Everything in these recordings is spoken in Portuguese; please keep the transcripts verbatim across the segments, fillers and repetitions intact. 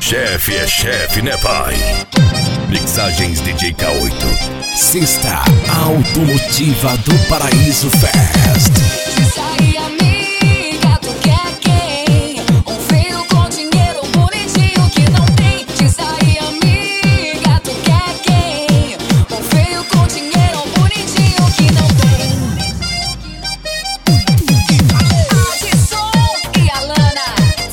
Chefe é chefe, né, pai? Mixagens D J K oito. Sexta Automotiva do Paraíso Fest. Diz aí, amiga, tu quer quem? Um feio com dinheiro, um bonitinho que não tem. Diz aí, amiga, tu quer quem? Um feio com dinheiro, um bonitinho que não tem. Adson e Alana.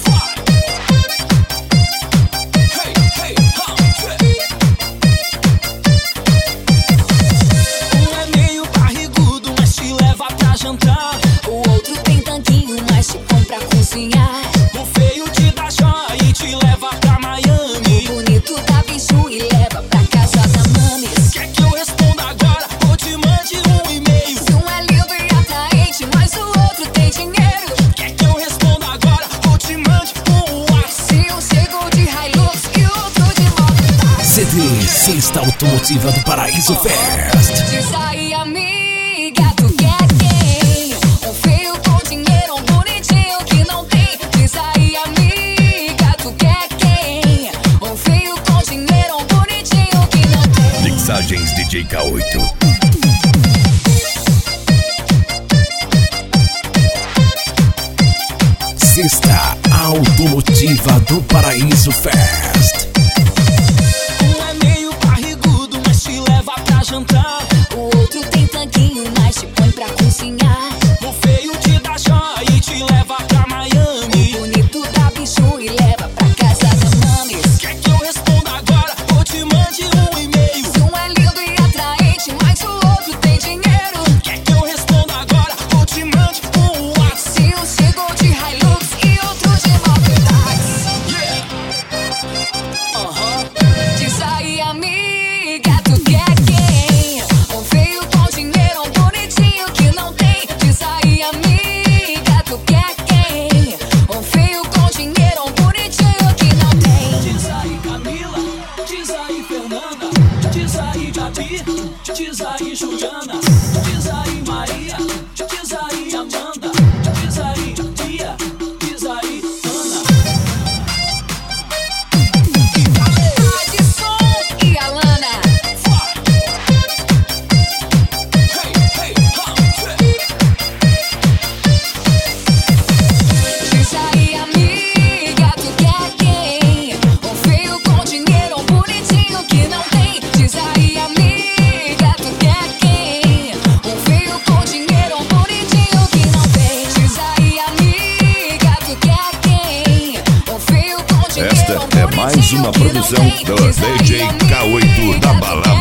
O outro tem tanquinho, mas te põe pra cozinhar. O feio te dá joia e te leva pra Miami. O bonito dá biju e leva pra casa da mames. Quer que eu responda agora ou te mande um e-mail? Se um é lindo e atraente, mas o outro tem dinheiro. Quer que eu responda agora ou te mande um WhatsApp? Se um chegou de Hilux e o outro de moto. C D Sexta Automotiva do Paraíso Fest. Diz aí, amiga, tu quer quem? Um feio com dinheiro, um bonitinho que não tem. Diz aí, amiga, tu quer quem? Um feio com dinheiro, um bonitinho que não tem. Mixagens D J K oito. Sexta Automotiva do Paraíso Fest. Um é meio barrigudo, mas te leva pra jantar. O outro tem tanquinho, mas te põe pra cozinhar. O feio te dá joia e te leva pra Miami. O bonito dá biju e leva pra casa da mames. Quer que eu responda agora ou te mande um e-mail? Se um é lindo e atraente, mas o outro tem dinheiro. Quer que eu responda agora ou te mande um WhatsApp? Se um chegou de Hilux e outro de moto táxi. Aham. Diz aí, amiga, tu quer quem? Um feio com dinheiro, um bonitinho que não tem. Diz aí, amiga, tu quer quem? Um feio com dinheiro, um bonitinho que não tem. Diz aí, Camila, diz aí, Fernanda, diz aí, Gabi, diz aí, Juliana, diz aí, Maria, diz aí, Amanda, diz aí, Tia, diz aí, Ana. Adson e Alana. Hey, hey, ha, Diz aí, amiga, tu quer quem? Um feio com dinheiro, um bonitinho que não tem. Diz aí, amiga, tu quer quem? Um feio com dinheiro, um bonitinho que não tem. Diz aí, amiga, tu quer quem? Um feio com dinheiro, Esta um é mais bonitinho uma que não produção tem. do Diz aí, D J K oito amiga, da tu Balada